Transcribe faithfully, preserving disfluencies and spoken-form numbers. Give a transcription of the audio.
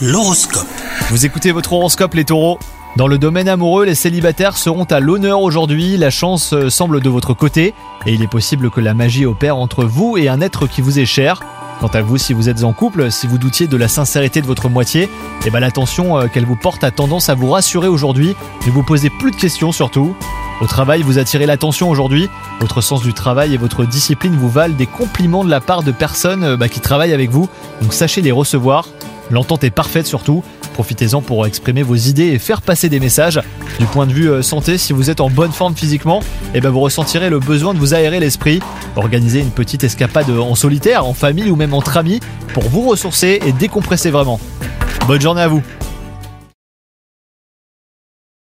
L'horoscope. Vous écoutez votre horoscope les taureaux. Dans le domaine amoureux, les célibataires seront à l'honneur aujourd'hui, la chance semble de votre côté et il est possible que la magie opère entre vous et un être qui vous est cher. Quant à vous, si vous êtes en couple, si vous doutiez de la sincérité de votre moitié, eh ben l'attention qu'elle vous porte a tendance à vous rassurer aujourd'hui, ne vous posez plus de questions surtout. Au travail, vous attirez l'attention aujourd'hui, votre sens du travail et votre discipline vous valent des compliments de la part de personnes bah, qui travaillent avec vous, donc sachez les recevoir. L'entente est parfaite surtout, profitez-en pour exprimer vos idées et faire passer des messages. Du point de vue euh, santé, si vous êtes en bonne forme physiquement, eh ben vous ressentirez le besoin de vous aérer l'esprit. Organisez une petite escapade en solitaire, en famille ou même entre amis pour vous ressourcer et décompresser vraiment. Bonne journée à vous!